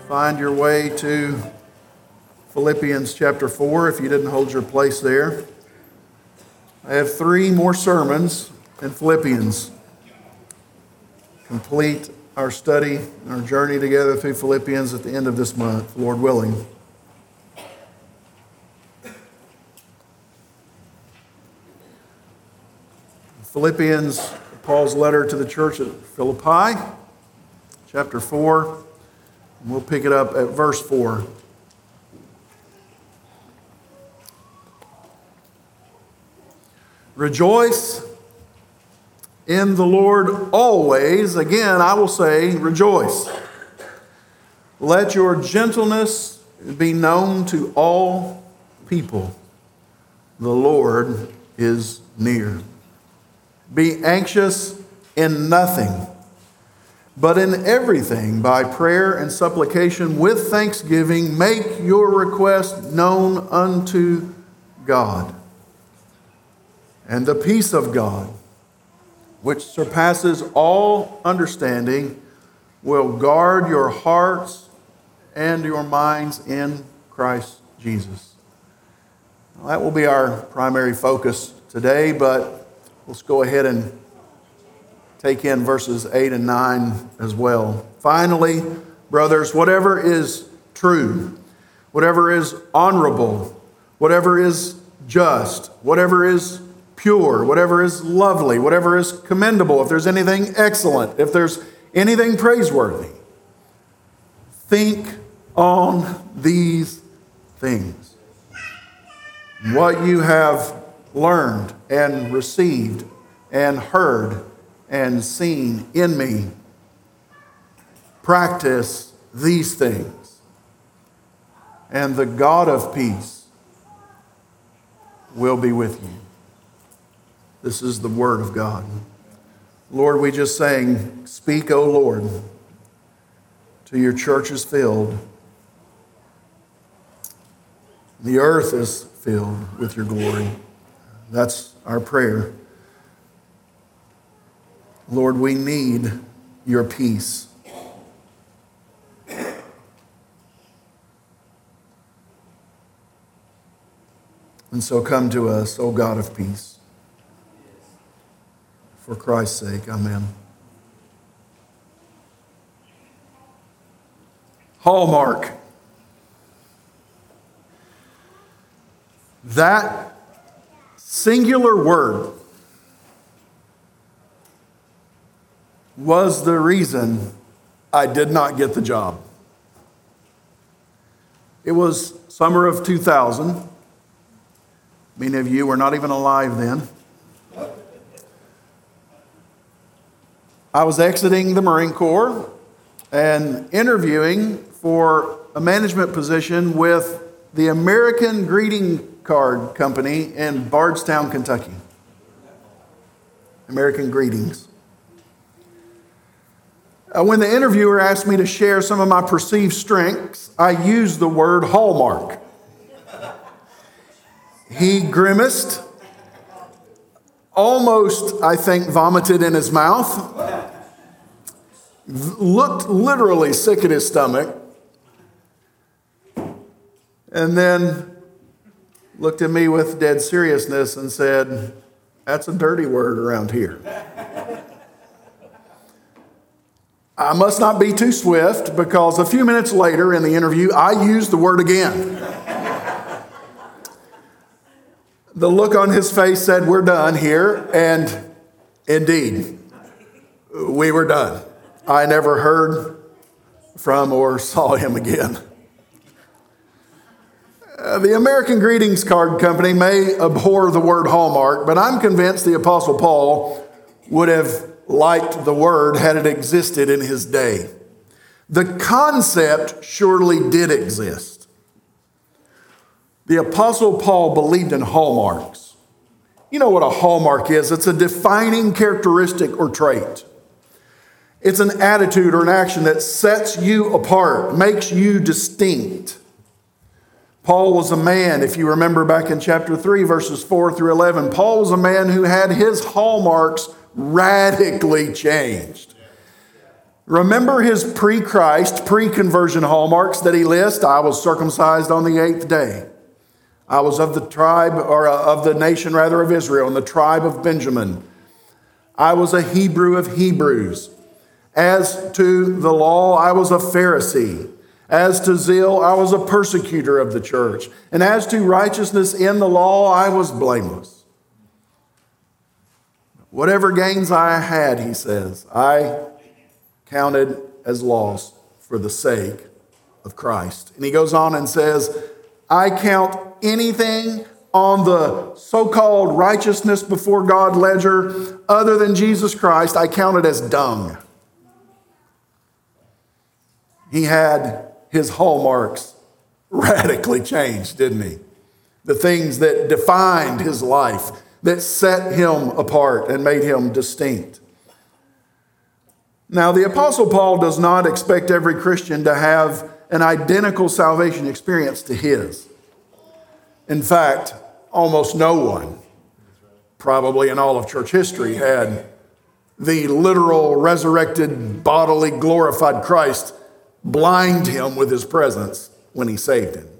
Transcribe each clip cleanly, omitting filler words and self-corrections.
find your way to Philippians chapter 4 if you didn't hold your place there. I have 3 more sermons in Philippians. Complete our study, our journey together through Philippians at the end of this month, Lord willing. Philippians, Paul's letter to the church at Philippi, chapter 4, and we'll pick it up at verse 4. Rejoice in the Lord always. Again, I will say, rejoice. Let your gentleness be known to all people. The Lord is near. Be anxious in nothing, but in everything, by prayer and supplication with thanksgiving, make your request known unto God. And the peace of God, which surpasses all understanding, will guard your hearts and your minds in Christ Jesus. Well, that will be our primary focus today, but let's go ahead and take in verses 8 and 9 as well. Finally, brothers, whatever is true, whatever is honorable, whatever is just, whatever is pure, whatever is lovely, whatever is commendable, if there's anything excellent, if there's anything praiseworthy, think on these things. What you have learned and received and heard and seen in me, practice these things, and the God of peace will be with you. This is the word of God. Lord, we just sang, speak, O Lord, till your church is filled. The earth is filled with your glory. That's our prayer. Lord, we need your peace. And so come to us, O God of peace. For Christ's sake, amen. Hallmark. That singular word was the reason I did not get the job. It was summer of 2000. Many of you were not even alive then. I was exiting the Marine Corps and interviewing for a management position with the American Greeting Card Company in Bardstown, Kentucky. American Greetings. When the interviewer asked me to share some of my perceived strengths, I used the word hallmark. He grimaced, almost, I think, vomited in his mouth, looked literally sick at his stomach, and then looked at me with dead seriousness and said, that's a dirty word around here. I must not be too swift, because a few minutes later in the interview, I used the word again. The look on his face said, we're done here. And indeed, we were done. I never heard from or saw him again. The American Greetings Card Company may abhor the word hallmark, but I'm convinced the Apostle Paul would have liked the word had it existed in his day. The concept surely did exist. The Apostle Paul believed in hallmarks. You know what a hallmark is? It's a defining characteristic or trait. It's an attitude or an action that sets you apart, makes you distinct. Paul was a man, if you remember back in chapter 3, verses 4 through 11, Paul was a man who had his hallmarks radically changed. Remember his pre-Christ, pre-conversion hallmarks that he lists. I was circumcised on the 8th day. I was of the tribe, or of the nation rather, of Israel, and the tribe of Benjamin. I was a Hebrew of Hebrews. As to the law, I was a Pharisee. As to zeal, I was a persecutor of the church. And as to righteousness in the law, I was blameless. Whatever gains I had, he says, I counted as loss for the sake of Christ. And he goes on and says, I count anything on the so-called righteousness before God ledger other than Jesus Christ, I count it as dung. He had his hallmarks radically changed, didn't he? The things that defined his life, that set him apart and made him distinct. Now, the Apostle Paul does not expect every Christian to have an identical salvation experience to his. In fact, almost no one, probably in all of church history, had the literal, resurrected, bodily, glorified Christ blind him with his presence when he saved him.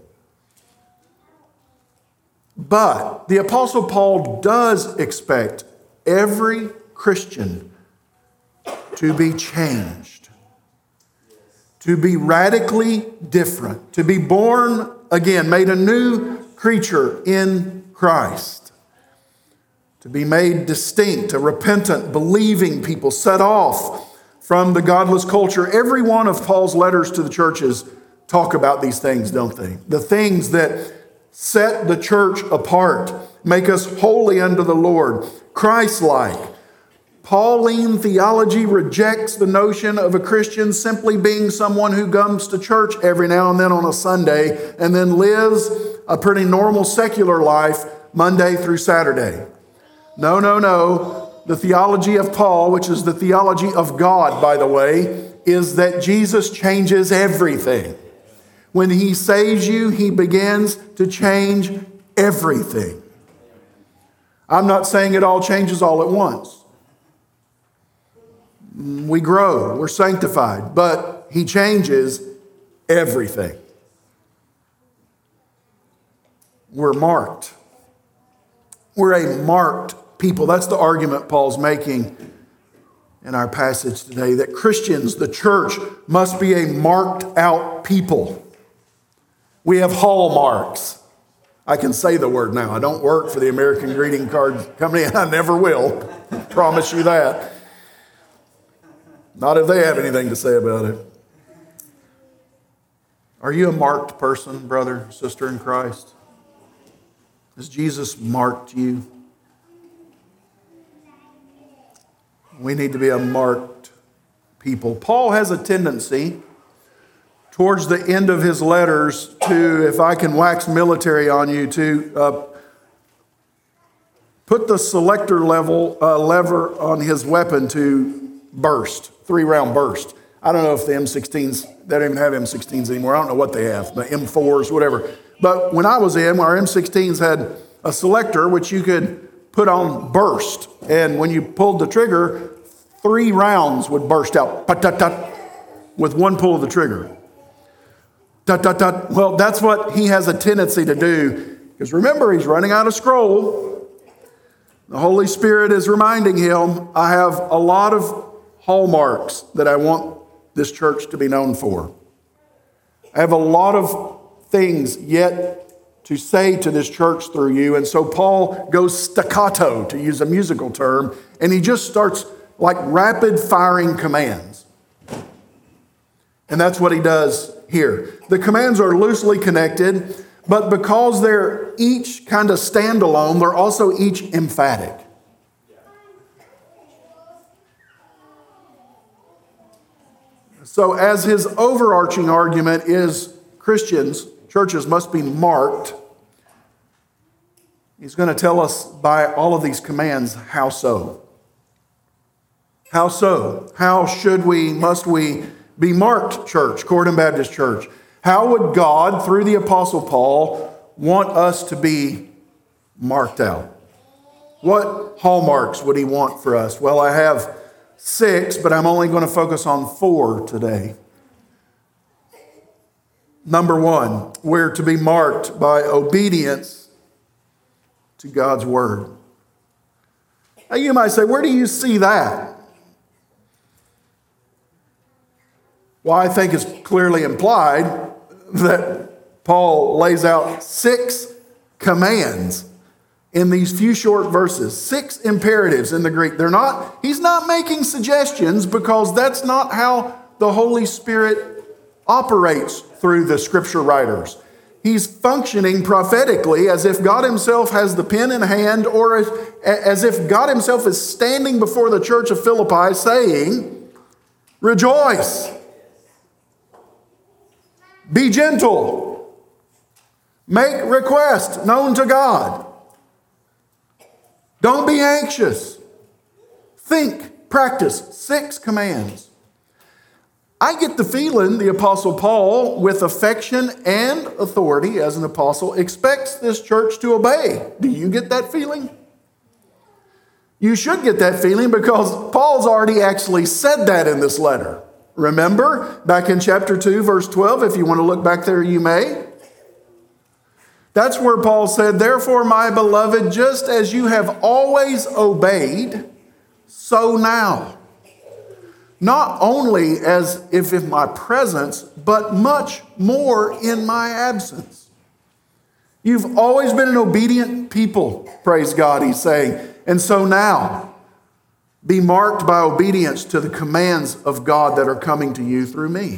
But the Apostle Paul does expect every Christian to be changed, to be radically different, to be born again, made a new creature in Christ, to be made distinct, a repentant, believing people set off from the godless culture. Every one of Paul's letters to the churches talk about these things, don't they? The things that set the church apart, make us holy unto the Lord, Christ-like. Pauline theology rejects the notion of a Christian simply being someone who comes to church every now and then on a Sunday and then lives a pretty normal secular life Monday through Saturday. No, no, no. The theology of Paul, which is the theology of God, by the way, is that Jesus changes everything. When he saves you, he begins to change everything. I'm not saying it all changes all at once. We grow, we're sanctified, but he changes everything. We're marked. We're a marked people. That's the argument Paul's making in our passage today, that Christians, the church, must be a marked out people. We have hallmarks. I can say the word now. I don't work for the American Greeting Card Company, and I never will. Promise you that. Not if they have anything to say about it. Are you a marked person, brother, sister in Christ? Has Jesus marked you? We need to be a marked people. Paul has a tendency towards the end of his letters to, if I can wax military on you, to put the selector lever on his weapon to burst, 3-round burst. I don't know if the M16s, they don't even have M16s anymore. I don't know what they have, the M4s, whatever. But when I was in, our M16s had a selector which you could put on burst. And when you pulled the trigger, 3 rounds would burst out, with one pull of the trigger. Well, that's what he has a tendency to do. Because remember, he's running out of scroll. The Holy Spirit is reminding him, I have a lot of hallmarks that I want this church to be known for. I have a lot of things yet to say to this church through you. And so Paul goes staccato, to use a musical term, and he just starts like rapid firing commands. And that's what he does here. The commands are loosely connected, but because they're each kind of standalone, they're also each emphatic. So as his overarching argument is Christians, churches must be marked, he's going to tell us by all of these commands, how so? How so? How must we be marked, church, Corydon Baptist Church? How would God, through the Apostle Paul, want us to be marked out? What hallmarks would he want for us? Well, I have 6, but I'm only going to focus on 4 today. Number 1, we're to be marked by obedience to God's word. Now you might say, where do you see that? Well, I think it's clearly implied that Paul lays out 6 commands in these few short verses, 6 imperatives in the Greek. He's not making suggestions, because that's not how the Holy Spirit operates through the scripture writers. He's functioning prophetically as if God himself has the pen in hand, or as if God himself is standing before the church of Philippi saying, rejoice, be gentle, make request known to God. Don't be anxious. Think, practice. 6 commands. I get the feeling the Apostle Paul, with affection and authority as an apostle, expects this church to obey. Do you get that feeling? You should get that feeling, because Paul's already actually said that in this letter. Remember, back in chapter 2, verse 12, if you want to look back there, you may. That's where Paul said, therefore, my beloved, just as you have always obeyed, so now. Not only as if in my presence, but much more in my absence. You've always been an obedient people, praise God, he's saying. And so now, be marked by obedience to the commands of God that are coming to you through me.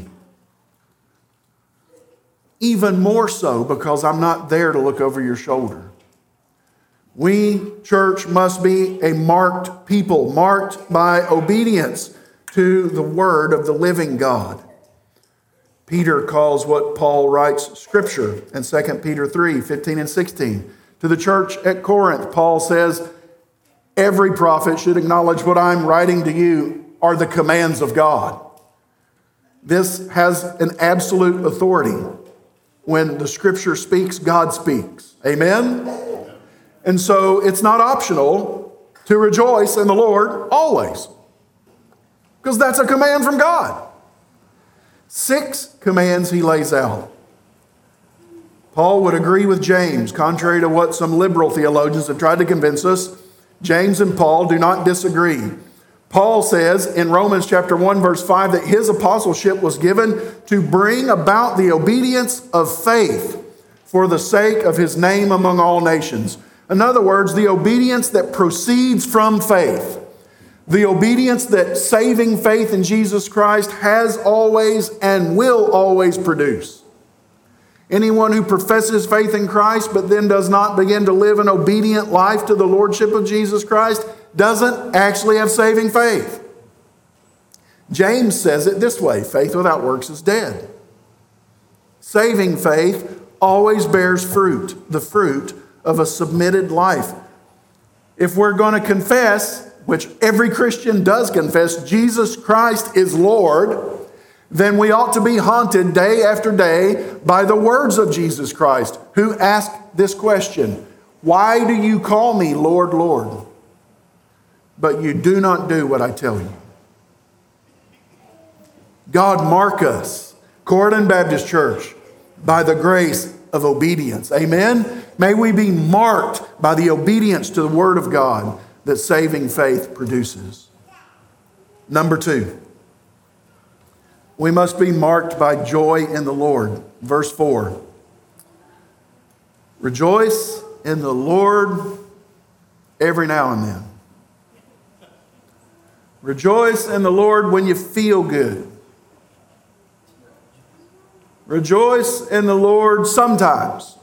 Even more so, because I'm not there to look over your shoulder. We, church, must be a marked people, marked by obedience to the word of the living God. Peter calls what Paul writes scripture in 2 Peter 3, 15 and 16. To the church at Corinth, Paul says, every prophet should acknowledge what I'm writing to you are the commands of God. This has an absolute authority. When the scripture speaks, God speaks. Amen? And so it's not optional to rejoice in the Lord always, because that's a command from God. 6 commands he lays out. Paul would agree with James, contrary to what some liberal theologians have tried to convince us. James and Paul do not disagree. Paul says in Romans chapter 1, verse 5, that his apostleship was given to bring about the obedience of faith for the sake of his name among all nations. In other words, the obedience that proceeds from faith. The obedience that saving faith in Jesus Christ has always and will always produce. Anyone who professes faith in Christ but then does not begin to live an obedient life to the lordship of Jesus Christ doesn't actually have saving faith. James says it this way, faith without works is dead. Saving faith always bears fruit, the fruit of a submitted life. If we're going to confess, which every Christian does confess, Jesus Christ is Lord, then we ought to be haunted day after day by the words of Jesus Christ, who asked this question, why do you call me Lord, Lord, but you do not do what I tell you? God mark us, Corydon Baptist Church, by the grace of obedience. Amen? May we be marked by the obedience to the Word of God that saving faith produces. Number 2, we must be marked by joy in the Lord. Verse 4. Rejoice in the Lord every now and then. Rejoice in the Lord when you feel good. Rejoice in the Lord sometimes.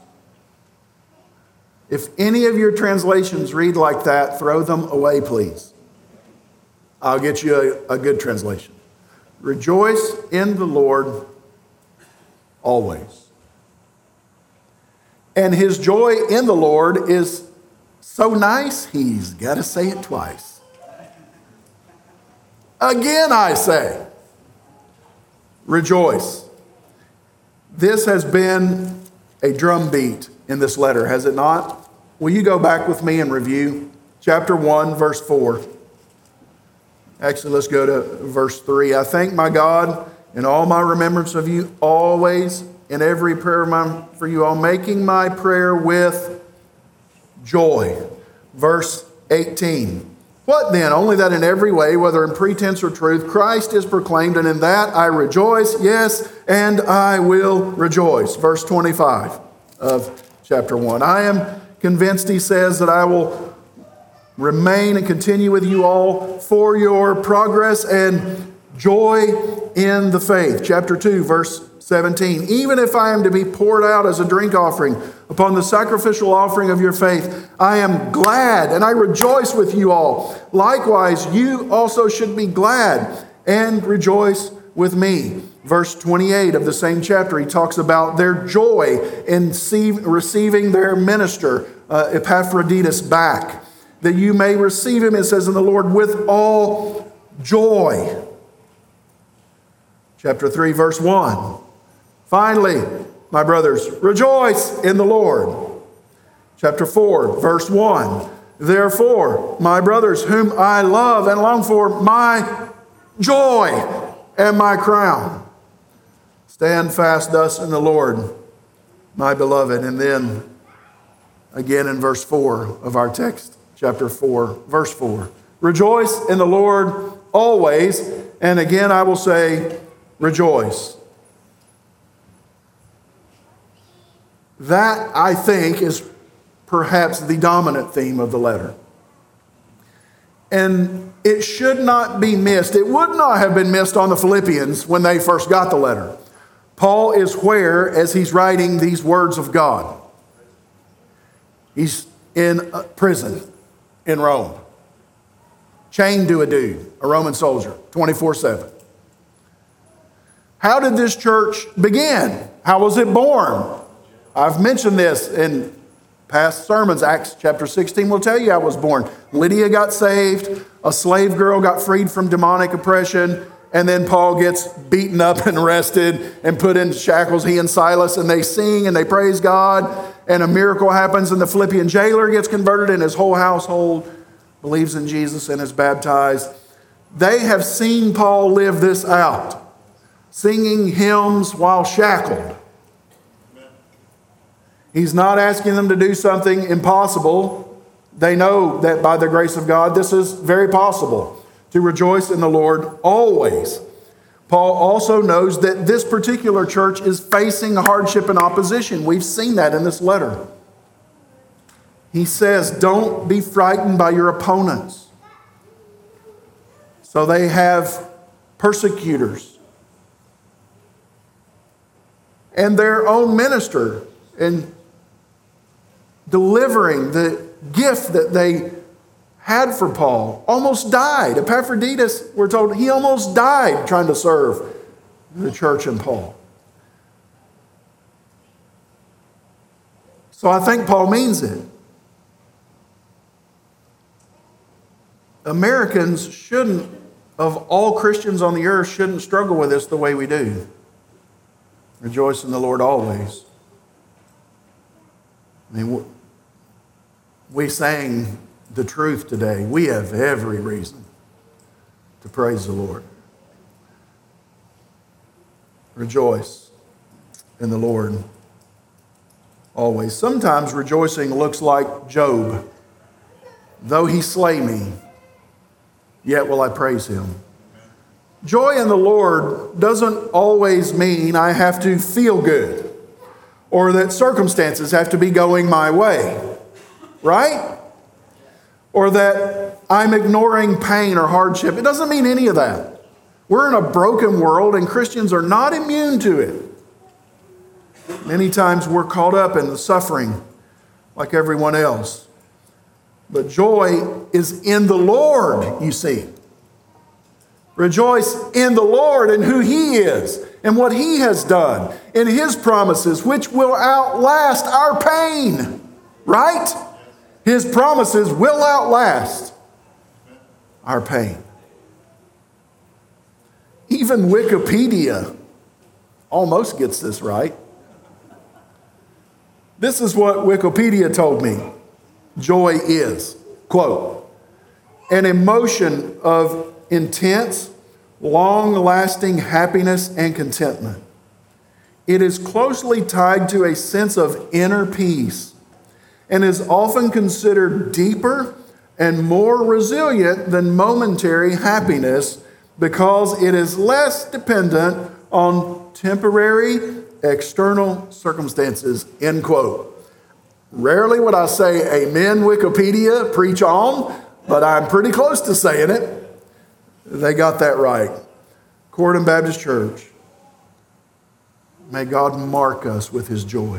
If any of your translations read like that, throw them away, please. I'll get you a good translation. Rejoice in the Lord always. And his joy in the Lord is so nice, he's got to say it twice. Again, I say, rejoice. This has been a drumbeat in this letter, has it not? Will you go back with me and review chapter 1, verse 4? Actually, let's go to verse 3. I thank my God in all my remembrance of you always, in every prayer of mine for you all, making my prayer with joy. Verse 18. What then? Only that in every way, whether in pretense or truth, Christ is proclaimed, and in that I rejoice, yes, and I will rejoice. Verse 25 of chapter 1. I am convinced, he says, that I will remain and continue with you all for your progress and joy in the faith. Chapter 2, verse 17. Even if I am to be poured out as a drink offering upon the sacrificial offering of your faith, I am glad and I rejoice with you all. Likewise, you also should be glad and rejoice with me. Verse 28 of the same chapter, he talks about their joy in receiving their minister, Epaphroditus, back. That you may receive him, it says in the Lord, with all joy. Chapter 3, verse 1. Finally, my brothers, rejoice in the Lord. Chapter 4, verse 1. Therefore, my brothers, whom I love and long for, my joy and my crown. Stand fast thus in the Lord, my beloved. And then again in verse 4 of our text, chapter 4, verse 4. Rejoice in the Lord always. And again I will say, rejoice. That, I think, is perhaps the dominant theme of the letter. And it should not be missed. It would not have been missed on the Philippians when they first got the letter. Paul is where as he's writing these words of God? He's in a prison in Rome, chained to a dude, a Roman soldier, 24/7. How did this church begin? How was it born? I've mentioned this in past sermons. Acts chapter 16 will tell you how it was born. Lydia got saved. A slave girl got freed from demonic oppression. And then Paul gets beaten up and arrested and put in shackles, he and Silas. And they sing and they praise God. And a miracle happens. And the Philippian jailer gets converted and his whole household believes in Jesus and is baptized. They have seen Paul live this out. Singing hymns while shackled. He's not asking them to do something impossible. They know that by the grace of God, this is very possible, to rejoice in the Lord always. Paul also knows that this particular church is facing hardship and opposition. We've seen that in this letter. He says, don't be frightened by your opponents. So they have persecutors. And their own minister in delivering the gift that they had for Paul almost died. Epaphroditus, we're told, he almost died trying to serve the church and Paul. So I think Paul means it. Americans shouldn't, of all Christians on the earth, shouldn't struggle with this the way we do. Rejoice in the Lord always. I mean, we sang the truth today. We have every reason to praise the Lord. Rejoice in the Lord always. Sometimes rejoicing looks like Job. Though he slay me, yet will I praise him. Joy in the Lord doesn't always mean I have to feel good or that circumstances have to be going my way, right? Or that I'm ignoring pain or hardship. It doesn't mean any of that. We're in a broken world and Christians are not immune to it. Many times we're caught up in the suffering like everyone else. But joy is in the Lord, you see. Rejoice in the Lord and who He is and what He has done, in His promises, which will outlast our pain, right? His promises will outlast our pain. Even Wikipedia almost gets this right. This is what Wikipedia told me joy is. Quote, an emotion of intense, long-lasting happiness and contentment. It is closely tied to a sense of inner peace and is often considered deeper and more resilient than momentary happiness because it is less dependent on temporary external circumstances, end quote. Rarely would I say amen, Wikipedia, preach on, but I'm pretty close to saying it. They got that right. Corydon Baptist Church, may God mark us with his joy.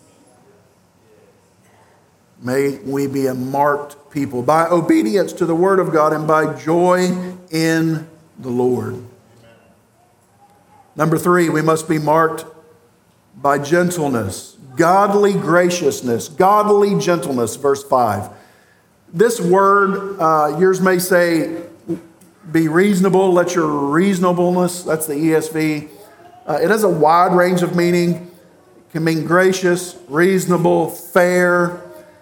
May we be a marked people by obedience to the word of God and by joy in the Lord. Number 3, we must be marked by gentleness, godly graciousness, godly gentleness, verse 5. This word, yours may say, be reasonable, let your reasonableness, that's the ESV. It has a wide range of meaning. It can mean gracious, reasonable, fair.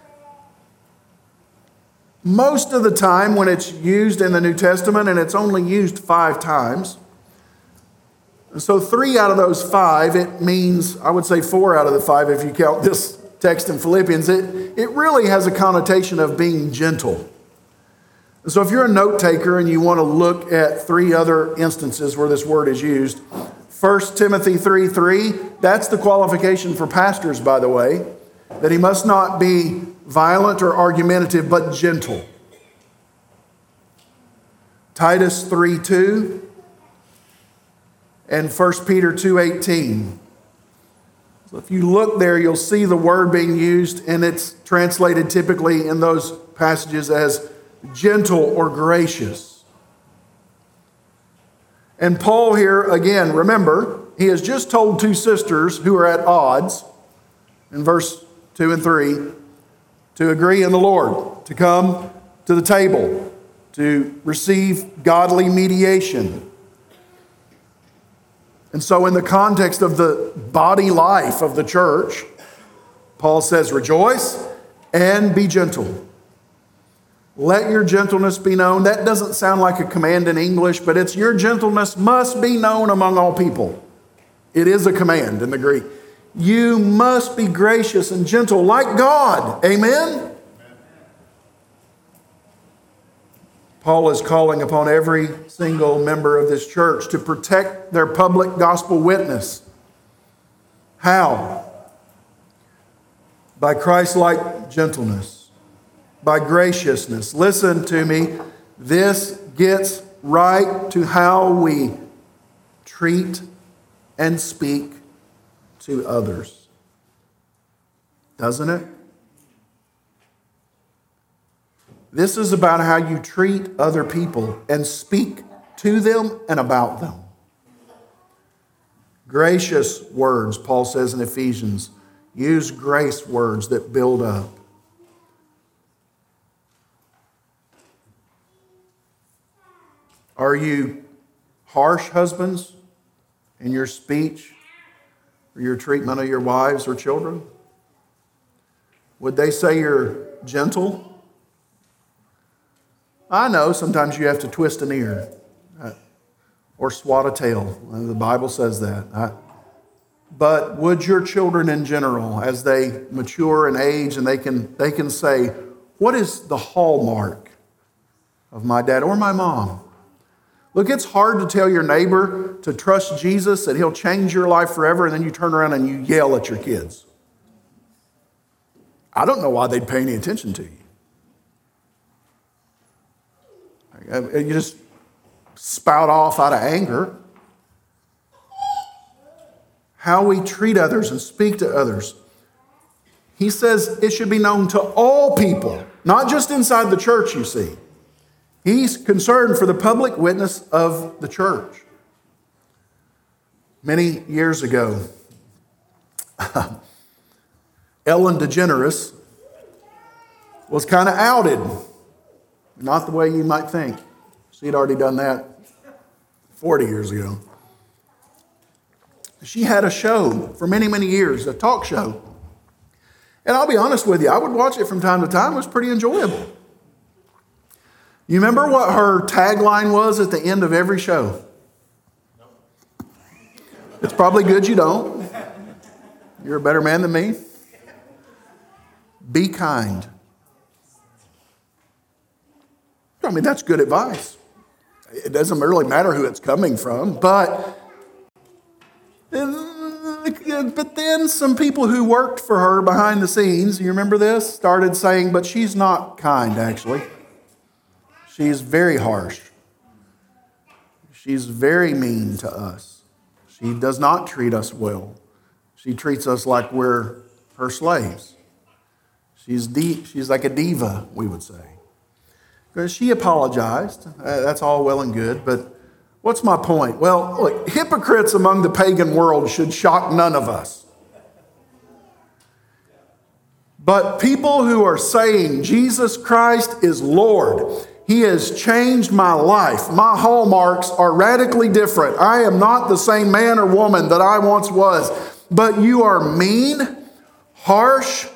Most of the time when it's used in the New Testament, and it's only used 5 times, so 3 out of those 5, it means, I would say 4 out of the 5 if you count this text in Philippians, it really has a connotation of being gentle. So if you're a note taker and you want to look at 3 other instances where this word is used, 1 Timothy 3:3, that's the qualification for pastors, by the way, that he must not be violent or argumentative, but gentle. Titus 3:2 and 1 Peter 2:18. So if you look there, you'll see the word being used, and it's translated typically in those passages as gentle or gracious. And Paul here, again, remember, he has just told 2 sisters who are at odds, in verse 2 and 3, to agree in the Lord, to come to the table, to receive godly mediation. And so in the context of the body life of the church, Paul says, rejoice and be gentle. Let your gentleness be known. That doesn't sound like a command in English, but it's your gentleness must be known among all people. It is a command in the Greek. You must be gracious and gentle like God. Amen? Paul is calling upon every single member of this church to protect their public gospel witness. How? By Christ-like gentleness, by graciousness. Listen to me. This gets right to how we treat and speak to others. Doesn't it? This is about how you treat other people and speak to them and about them. Gracious words, Paul says in Ephesians. Use grace words that build up. Are you harsh husbands in your speech or your treatment of your wives or children? Would they say you're gentle? I know sometimes you have to twist an ear or swat a tail. The Bible says that. But would your children in general, as they mature and age, and they can say, what is the hallmark of my dad or my mom? Look, it's hard to tell your neighbor to trust Jesus, that he'll change your life forever, and then you turn around and you yell at your kids. I don't know why they'd pay any attention to you. You just spout off out of anger. How we treat others and speak to others. He says it should be known to all people, not just inside the church, you see. He's concerned for the public witness of the church. Many years ago, Ellen DeGeneres was kind of outed. Not the way you might think. She'd already done that 40 years ago. She had a show for many, many years, a talk show. And I'll be honest with you, I would watch it from time to time. It was pretty enjoyable. You remember what her tagline was at the end of every show? It's probably good you don't. You're a better man than me. Be kind. I mean, that's good advice. It doesn't really matter who it's coming from, but then some people who worked for her behind the scenes, you remember this, started saying, but she's not kind, actually. She's very harsh. She's very mean to us. She does not treat us well. She treats us like we're her slaves. She's like a diva, we would say. Because she apologized. That's all well and good, but what's my point? Well, look, hypocrites among the pagan world should shock none of us. But people who are saying Jesus Christ is Lord, He has changed my life. My hallmarks are radically different. I am not the same man or woman that I once was. But you are mean, harsh,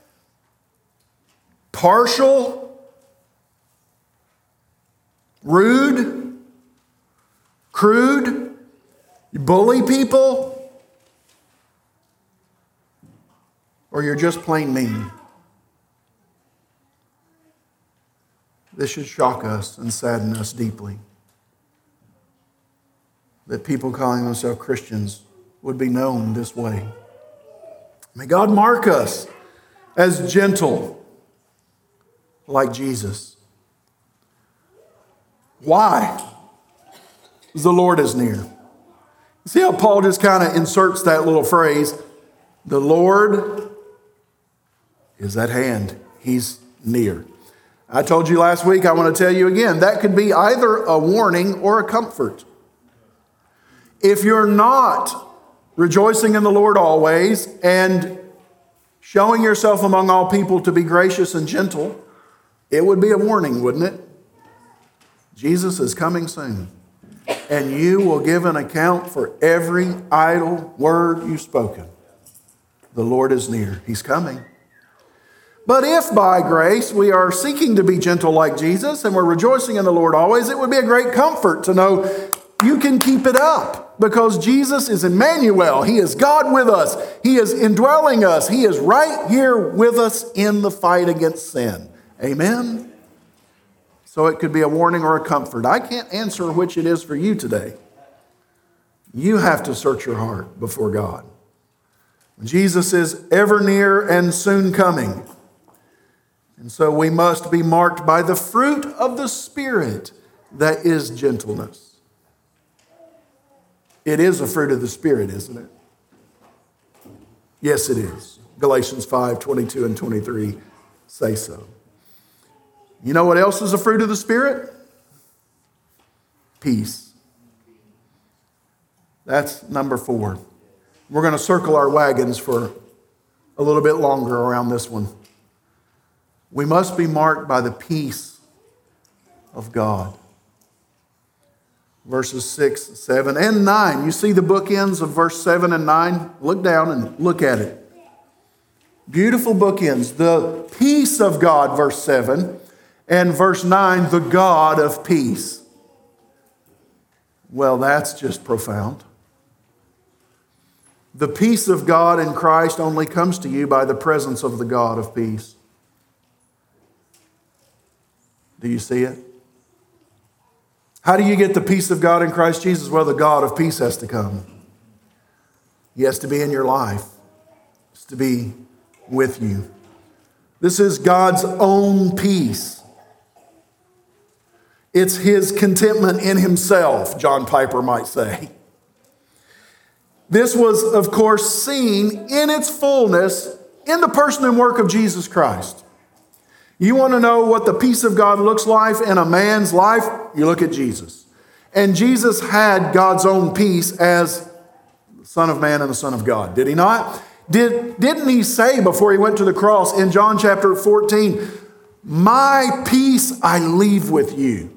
partial, rude, crude. You bully people, or you're just plain mean. This should shock us and sadden us deeply. That people calling themselves Christians would be known this way. May God mark us as gentle like Jesus. Why? Because the Lord is near. See how Paul just kind of inserts that little phrase, the Lord is at hand. He's near. I told you last week, I want to tell you again, that could be either a warning or a comfort. If you're not rejoicing in the Lord always and showing yourself among all people to be gracious and gentle, it would be a warning, wouldn't it? Jesus is coming soon, and you will give an account for every idle word you've spoken. The Lord is near. He's coming. But if by grace we are seeking to be gentle like Jesus and we're rejoicing in the Lord always, it would be a great comfort to know you can keep it up because Jesus is Emmanuel. He is God with us. He is indwelling us. He is right here with us in the fight against sin. Amen? So it could be a warning or a comfort. I can't answer which it is for you today. You have to search your heart before God. Jesus is ever near and soon coming. And so we must be marked by the fruit of the Spirit that is gentleness. It is a fruit of the Spirit, isn't it? Yes, it is. Galatians 5:22 and 23 say so. You know what else is a fruit of the Spirit? Peace. That's number 4. We're going to circle our wagons for a little bit longer around this one. We must be marked by the peace of God. Verses 6, 7, and 9. You see the bookends of verse 7 and 9? Look down and look at it. Beautiful bookends. The peace of God, verse 7, and verse 9, the God of peace. Well, that's just profound. The peace of God in Christ only comes to you by the presence of the God of peace. Do you see it? How do you get the peace of God in Christ Jesus? Well, the God of peace has to come. He has to be in your life. He has to be with you. This is God's own peace. It's His contentment in Himself, John Piper might say. This was, of course, seen in its fullness in the person and work of Jesus Christ. You want to know what the peace of God looks like in a man's life? You look at Jesus. And Jesus had God's own peace as the Son of Man and the Son of God. Did He not? Didn't He say before He went to the cross in John chapter 14, my peace I leave with you.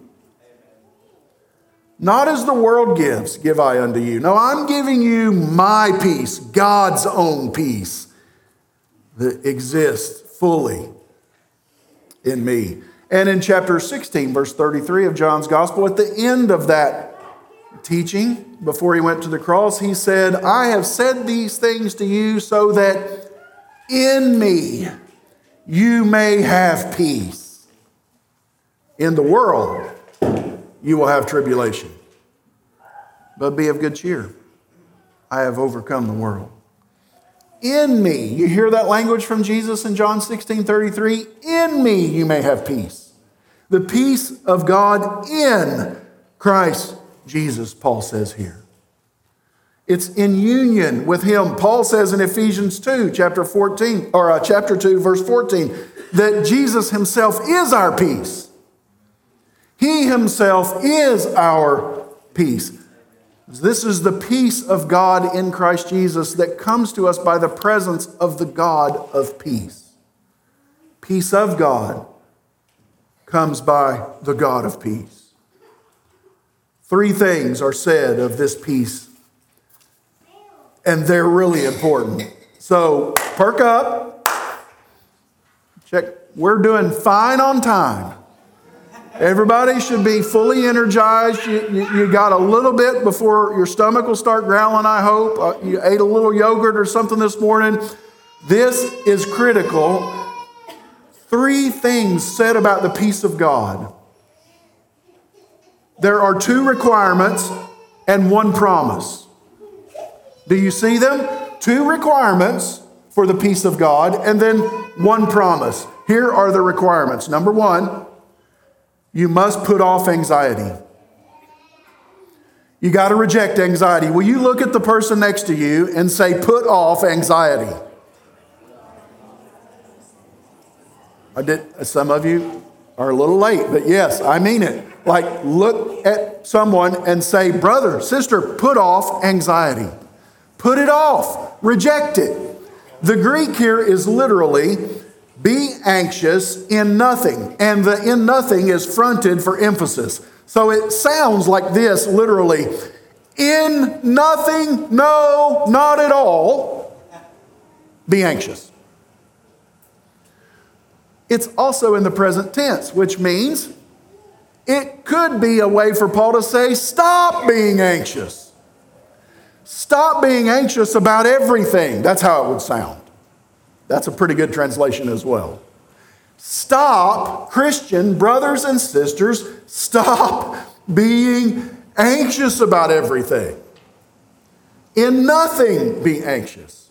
Not as the world gives, give I unto you. No, I'm giving you my peace, God's own peace that exists fully in me. And in chapter 16, verse 33 of John's Gospel, at the end of that teaching, before he went to the cross, he said, I have said these things to you so that in me you may have peace. In the world you will have tribulation. But be of good cheer. I have overcome the world. In me, you hear that language from Jesus in John 16:33? In me you may have peace. The peace of God in Christ Jesus, Paul says here. It's in union with him. Paul says in Ephesians 2, chapter 2, verse 14, that Jesus himself is our peace. He himself is our peace. This is the peace of God in Christ Jesus that comes to us by the presence of the God of peace. Peace of God comes by the God of peace. 3 things are said of this peace, and they're really important. So perk up. Check. We're doing fine on time. Everybody should be fully energized. You got a little bit before your stomach will start growling, I hope. You ate a little yogurt or something this morning. This is critical. 3 things said about the peace of God. There are 2 requirements and 1 promise. Do you see them? 2 requirements for the peace of God and then 1 promise. Here are the requirements. Number 1, you must put off anxiety. You got to reject anxiety. Will you look at the person next to you and say, put off anxiety? Some of you are a little late, but yes, I mean it. Like, look at someone and say, brother, sister, put off anxiety. Put it off. Reject it. The Greek here is literally, be anxious in nothing. And the in nothing is fronted for emphasis. So it sounds like this, literally. In nothing, no, not at all, be anxious. It's also in the present tense, which means it could be a way for Paul to say, stop being anxious. Stop being anxious about everything. That's how it would sound. That's a pretty good translation as well. Stop, Christian brothers and sisters, stop being anxious about everything. In nothing be anxious.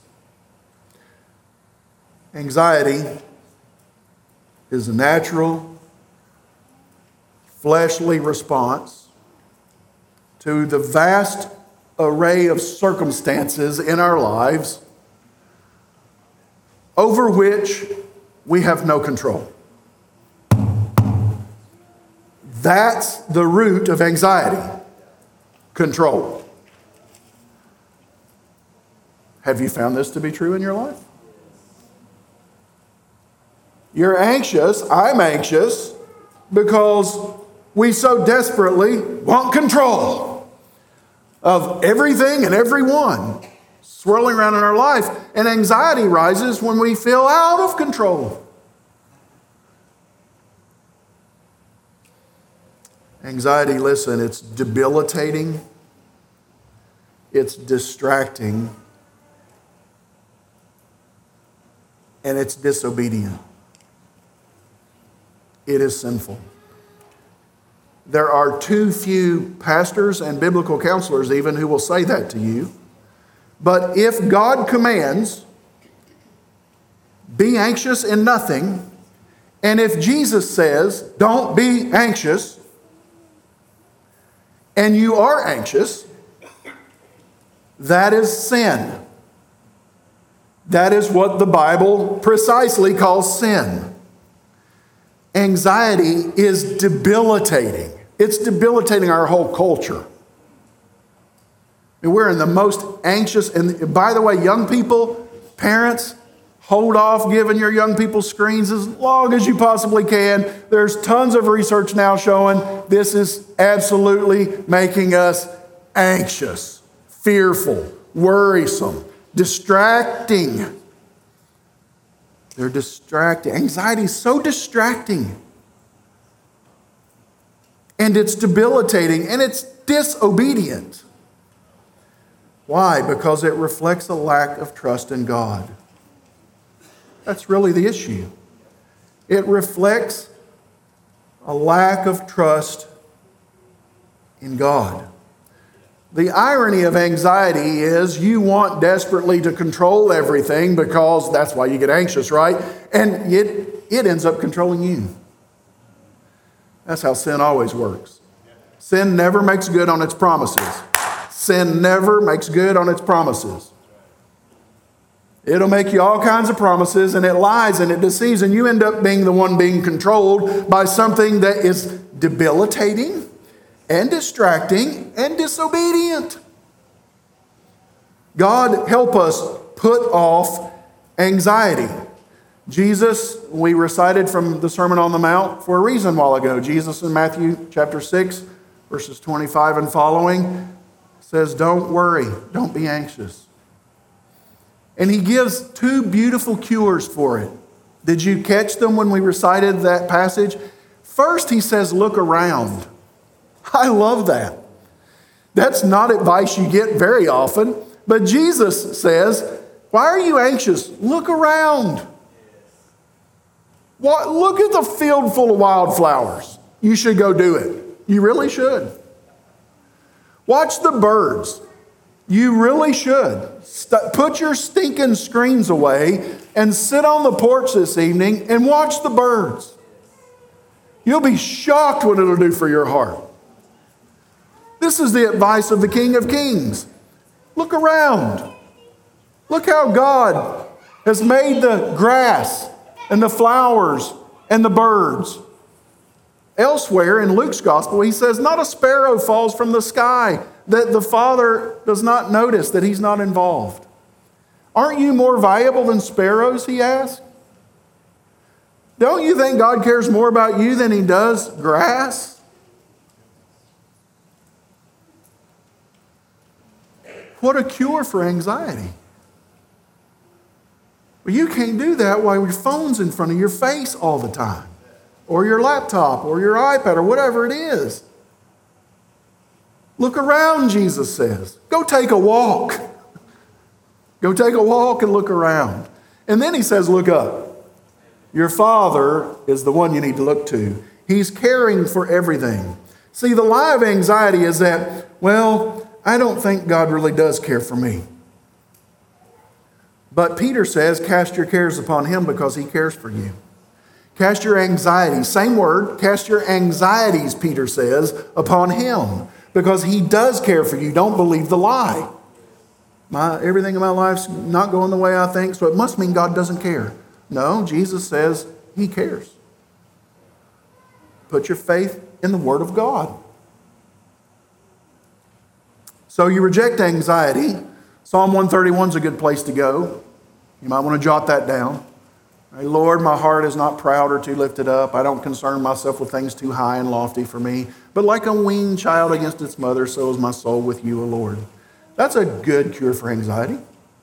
Anxiety is a natural, fleshly response to the vast array of circumstances in our lives over which we have no control. That's the root of anxiety, control. Have you found this to be true in your life? You're anxious, I'm anxious, because we so desperately want control of everything and everyone swirling around in our life. And anxiety rises when we feel out of control. Anxiety, listen, it's debilitating, it's distracting, and it's disobedient. It is sinful. There are too few pastors and biblical counselors even who will say that to you. But if God commands, be anxious in nothing, and if Jesus says, don't be anxious, and you are anxious, that is sin. That is what the Bible precisely calls sin. Anxiety is debilitating. It's debilitating our whole culture. And we're in the most anxious, and by the way, young people, parents, hold off giving your young people screens as long as you possibly can. There's tons of research now showing this is absolutely making us anxious, fearful, worrisome, distracting. They're distracting. Anxiety is so distracting. and it's debilitating, and it's disobedient. Why? Because it reflects a lack of trust in God. That's really the issue. It reflects a lack of trust in God. The irony of anxiety is you want desperately to control everything because that's why you get anxious, right? And it ends up controlling you. That's how sin always works. Sin never makes good on its promises. Sin never makes good on its promises. It'll make you all kinds of promises, and it lies and it deceives, and you end up being the one being controlled by something that is debilitating and distracting and disobedient. God help us put off anxiety. Jesus, we recited from the Sermon on the Mount for a reason a while ago. Jesus in Matthew chapter 6, verses 25 and following says, don't worry, don't be anxious. And he gives two beautiful cures for it. Did you catch them when we recited that passage? First, he says, look around. I love that. That's not advice you get very often. But Jesus says, why are you anxious? Look around. Look at the field full of wildflowers. You should go do it. You really should. Watch the birds. You really should. Put your stinking screens away and sit on the porch this evening and watch the birds. You'll be shocked what it'll do for your heart. This is the advice of the King of Kings. Look around. Look how God has made the grass and the flowers and the birds. Elsewhere in Luke's gospel, he says, not a sparrow falls from the sky that the Father does not notice, that he's not involved. Aren't you more valuable than sparrows, he asked? Don't you think God cares more about you than he does grass? What a cure for anxiety. But you can't do that while your phone's in front of your face all the time, or your laptop, or your iPad, or whatever it is. Look around, Jesus says. Go take a walk. Go take a walk and look around. And then he says, look up. Your Father is the one you need to look to. He's caring for everything. See, the lie of anxiety is that, well, I don't think God really does care for me. But Peter says, cast your cares upon him because he cares for you. Cast your anxieties, same word, cast your anxieties, Peter says, upon him because he does care for you. Don't believe the lie. Everything in my life's not going the way I think, so it must mean God doesn't care. No, Jesus says he cares. Put your faith in the Word of God. So you reject anxiety. Psalm 131 is a good place to go. You might want to jot that down. Hey, Lord, my heart is not proud or too lifted up. I don't concern myself with things too high and lofty for me. But like a weaned child against its mother, so is my soul with you, O Lord. That's a good cure for anxiety.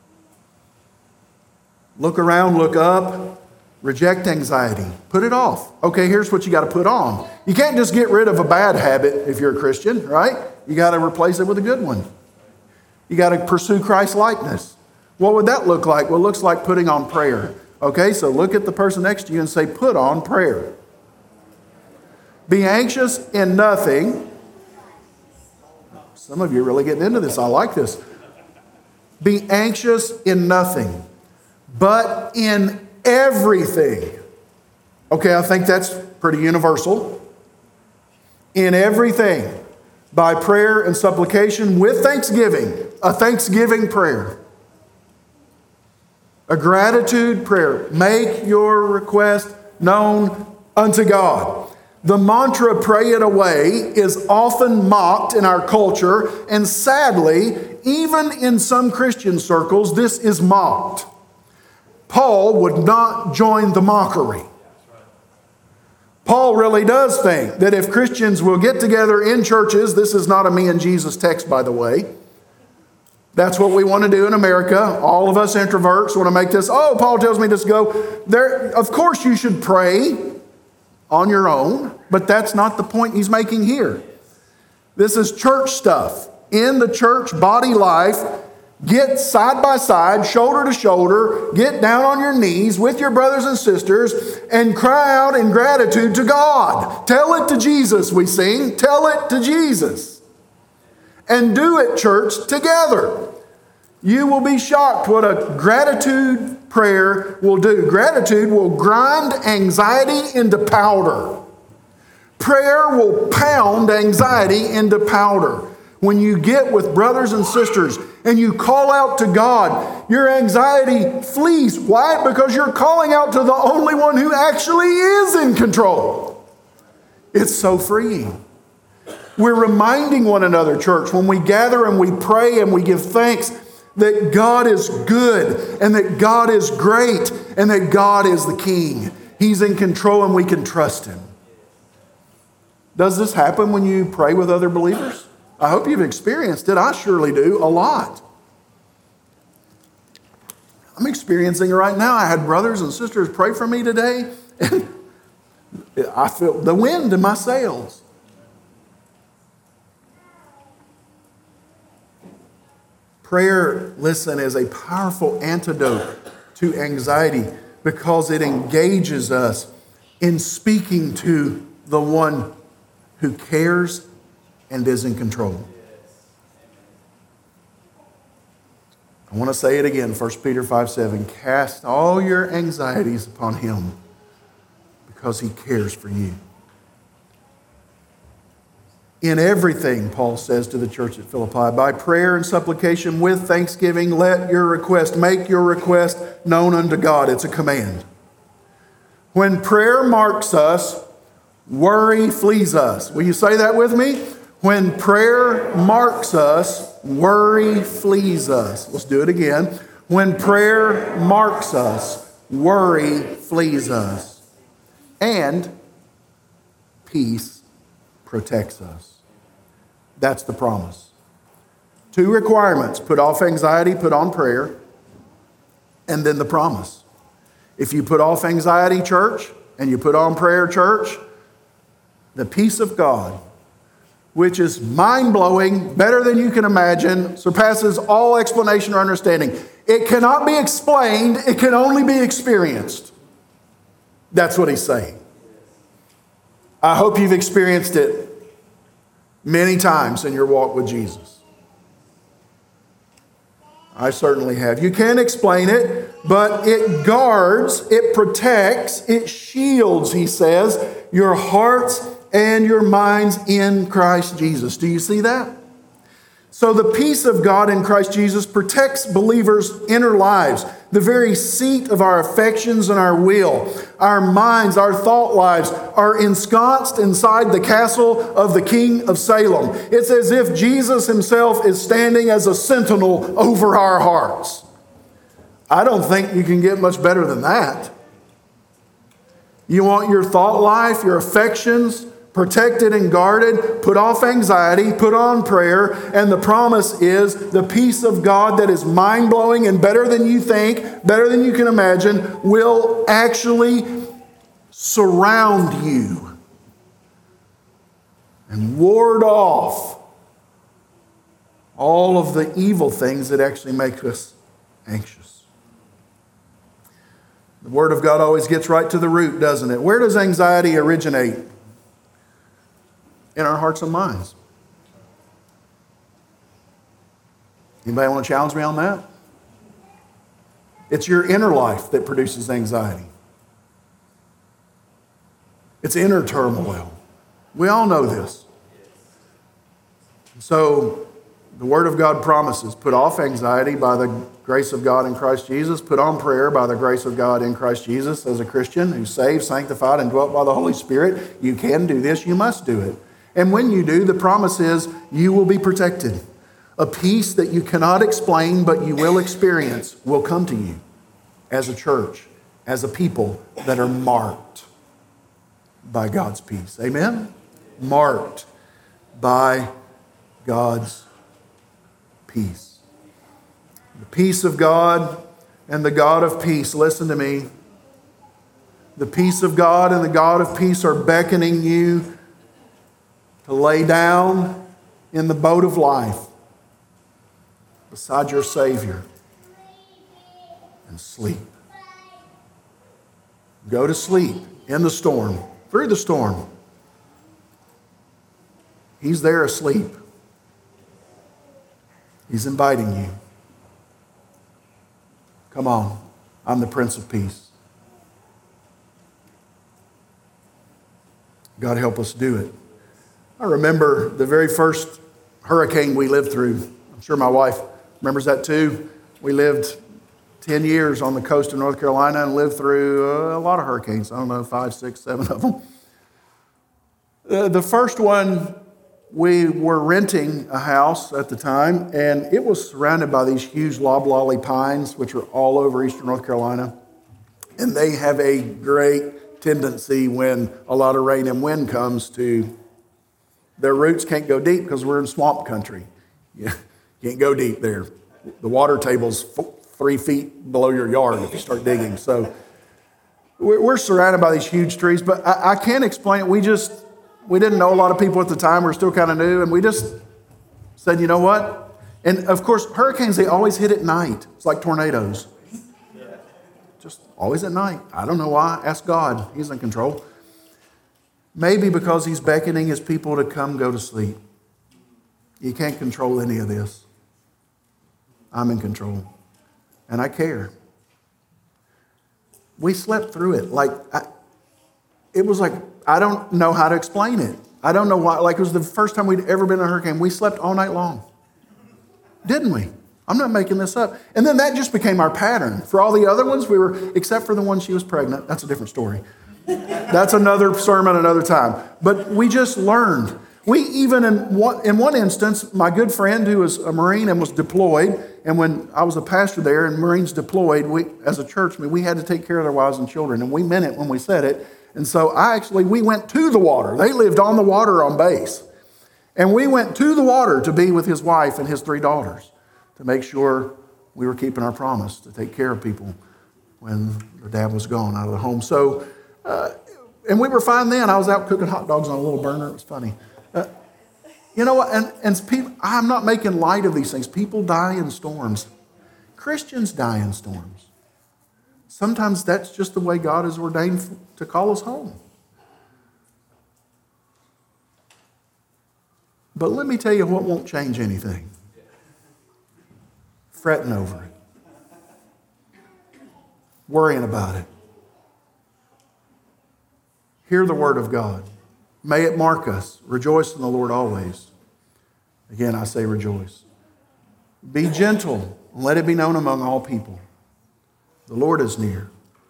Look around, look up, reject anxiety. Put it off. Okay, here's what you got to put on. You can't just get rid of a bad habit if you're a Christian, right? You got to replace it with a good one. You got to pursue Christ-likeness. What would that look like? Well, it looks like putting on prayer. Okay, so look at the person next to you and say, put on prayer. Be anxious in nothing. Some of you are really getting into this. I like this. Be anxious in nothing, but in everything. Okay, I think that's pretty universal. In everything, by prayer and supplication with thanksgiving, a thanksgiving prayer. A gratitude prayer. Make your request known unto God. The mantra, pray it away, is often mocked in our culture, and sadly, even in some Christian circles, this is mocked. Paul would not join the mockery. Paul really does think that if Christians will get together in churches, this is not a me and Jesus text, by the way. That's what we want to do in America. All of us introverts want to make this, oh, Paul tells me to go. There, of course you should pray. on your own, but that's not the point he's making here. This is church stuff. In the church body life, get side by side, shoulder to shoulder, get down on your knees with your brothers and sisters and cry out in gratitude to God. Tell it to Jesus, we sing. Tell it to Jesus. And do it, church, together. You will be shocked what a gratitude prayer will do. Gratitude will grind anxiety into powder. Prayer will pound anxiety into powder. When you get with brothers and sisters and you call out to God, your anxiety flees. Why? Because you're calling out to the only one who actually is in control. It's so freeing. We're reminding one another, church, when we gather and we pray and we give thanks, that God is good and that God is great and that God is the King. He's in control and we can trust Him. Does this happen when you pray with other believers? I hope you've experienced it. I surely do, a lot. I'm experiencing it right now. I had brothers and sisters pray for me today, and I feel the wind in my sails. Prayer, listen, is a powerful antidote to anxiety because it engages us in speaking to the one who cares and is in control. I want to say it again, 1 Peter 5:7. Cast all your anxieties upon Him because He cares for you. In everything, Paul says to the church at Philippi, by prayer and supplication with thanksgiving, make your request known unto God. It's a command. When prayer marks us, worry flees us. Will you say that with me? When prayer marks us, worry flees us. Let's do it again. When prayer marks us, worry flees us. And peace protects us. That's the promise. 2 requirements. Put off anxiety, put on prayer, and then the promise. If you put off anxiety, church, and you put on prayer, church, the peace of God, which is mind-blowing, better than you can imagine, surpasses all explanation or understanding. It cannot be explained, it can only be experienced. That's what he's saying. I hope you've experienced it many times in your walk with Jesus. I certainly have. You can't explain it, but it guards, it protects, it shields, he says, your hearts and your minds in Christ Jesus. Do you see that? So the peace of God in Christ Jesus protects believers' inner lives, the very seat of our affections and our will. Our minds, our thought lives are ensconced inside the castle of the King of Salem. It's as if Jesus himself is standing as a sentinel over our hearts. I don't think you can get much better than that. You want your thought life, your affections protected and guarded, put off anxiety, put on prayer, and the promise is the peace of God that is mind-blowing and better than you think, better than you can imagine, will actually surround you and ward off all of the evil things that actually make us anxious. The Word of God always gets right to the root, doesn't it? Where does anxiety originate? In our hearts and minds. Anybody want to challenge me on that? It's your inner life that produces anxiety. It's inner turmoil. We all know this. So the Word of God promises, put off anxiety by the grace of God in Christ Jesus, put on prayer by the grace of God in Christ Jesus. As a Christian who's saved, sanctified, and dwelt by the Holy Spirit, you can do this, you must do it. And when you do, the promise is you will be protected. A peace that you cannot explain, but you will experience, will come to you as a church, as a people that are marked by God's peace. Amen? Marked by God's peace. The peace of God and the God of peace, listen to me, The peace of God and the God of peace are beckoning you to lay down in the boat of life beside your Savior and sleep. Go to sleep in the storm, through the storm. He's there asleep. He's inviting you. Come on, I'm the Prince of Peace. God help us do it. I remember the very first hurricane we lived through. I'm sure my wife remembers that too. We lived 10 years on the coast of North Carolina and lived through a lot of hurricanes. I don't know, 5, 6, 7 of them. The first one, we were renting a house at the time, and it was surrounded by these huge loblolly pines, which are all over eastern North Carolina. And they have a great tendency when a lot of rain and wind comes to, their roots can't go deep because we're in swamp country. You can't go deep there. The water table's 3 feet below your yard if you start digging. So we're surrounded by these huge trees, but I can't explain it. We didn't know a lot of people at the time. We're still kind of new, and we just said, you know what? And of course, hurricanes, they always hit at night. It's like tornadoes. Just always at night. I don't know why. Ask God. He's in control. Maybe because he's beckoning his people to come go to sleep. You can't control any of this. I'm in control. And I care. We slept through it. It was like, I don't know how to explain it. I don't know why. Like, it was the first time we'd ever been in a hurricane. We slept all night long. Didn't we? I'm not making this up. And then that just became our pattern. For all the other ones, we were, except for the one she was pregnant. That's a different story. That's another sermon another time. But we just learned. We even, in one instance, my good friend who was a Marine and was deployed, and when I was a pastor there and Marines deployed, as a church, we had to take care of their wives and children. And we meant it when we said it. And so we went to the water. They lived on the water on base. And we went to the water to be with his wife and his 3 daughters to make sure we were keeping our promise to take care of people when their dad was gone out of the home. So, and we were fine then. I was out cooking hot dogs on a little burner. It was funny. You know what? And people, I'm not making light of these things. People die in storms. Christians die in storms. Sometimes that's just the way God has ordained to call us home. But let me tell you what won't change anything. Fretting over it. Worrying about it. Hear the word of God. May it mark us. Rejoice in the Lord always. Again, I say rejoice. Be gentle and let it be known among all people. The Lord is near.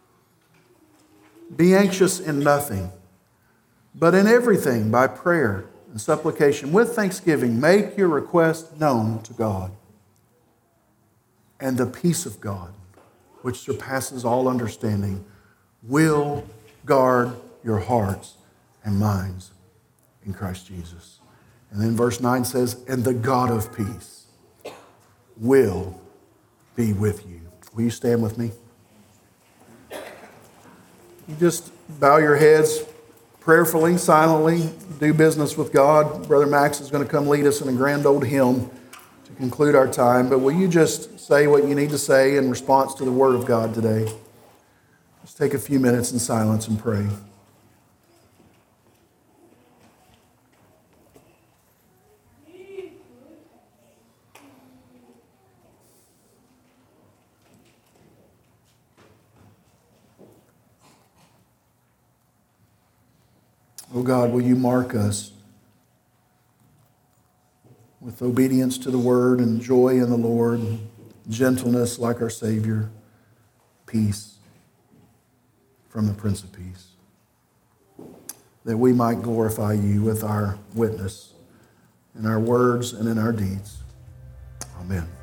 Be anxious in nothing, but in everything by prayer and supplication with thanksgiving make your request known to God. And the peace of God, which surpasses all understanding, will guard your hearts and minds in Christ Jesus. And then verse 9 says, and the God of peace will be with you. Will you stand with me? You just bow your heads prayerfully, silently, do business with God. Brother Max is going to come lead us in a grand old hymn to conclude our time. But will you just say what you need to say in response to the Word of God today? Let's take a few minutes in silence and pray. Oh God, will you mark us with obedience to the word and joy in the Lord, gentleness like our Savior, peace from the Prince of Peace, that we might glorify you with our witness in our words and in our deeds. Amen.